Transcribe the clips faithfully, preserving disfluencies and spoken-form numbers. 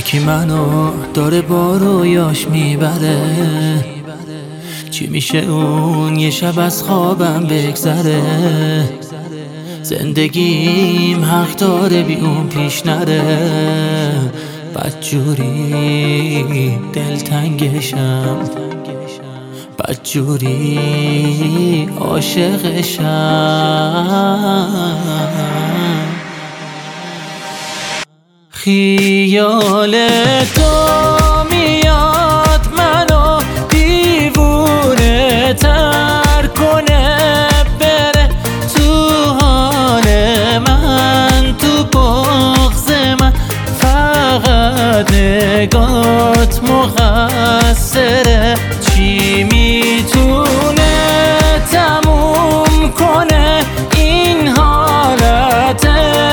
یکی منو داره با رویاش میبره، چی میشه اون یه شب از خوابم بگذره؟ زندگیم حق داره بی اون پیش نره، بدجوری دلتنگشم، بدجوری عاشقشم. خیال تو میاد منو دیوونه تر کنه، بره تو حال من، تو بغض من، فقط نگات مقصره. چی میتونه تموم کنه این حالت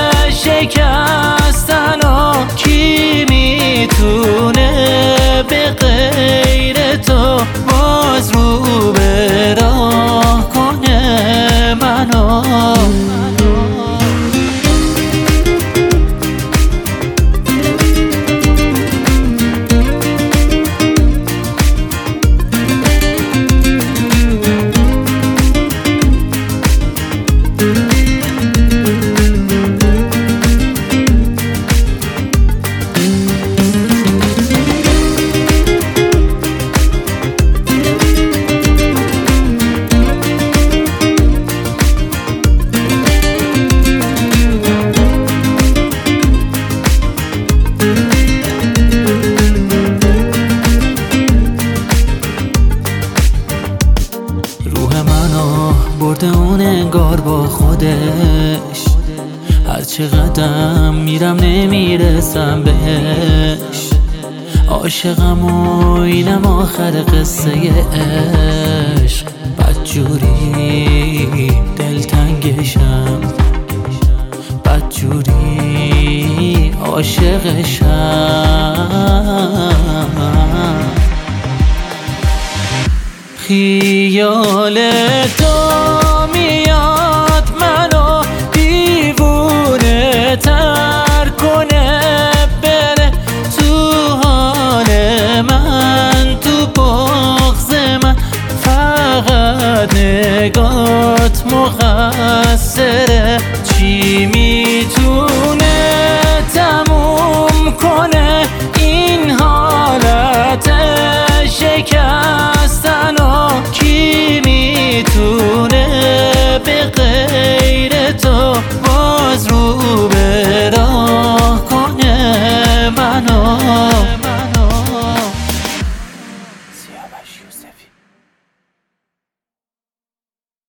شکستنو؟ کی میتونه به غیر تو باز رو به راه کنه منو؟ برده اون انگار با خودش، هر چه قدم میرم نمیرسم بهش. عاشقم و اینم آخر قصه عشق، بدجوری دلتنگشم، بدجوری عاشقشم. خیال تو میاد منو دیوونه تر کنه، بره تو حال من، تو بغض من، فقط نگات مقصره. چی میتونه تموم کنه این حالت شکستنو؟ کی میتونه به غیر تو باز رو به راه کنه منو؟ سیاوش یوسفی.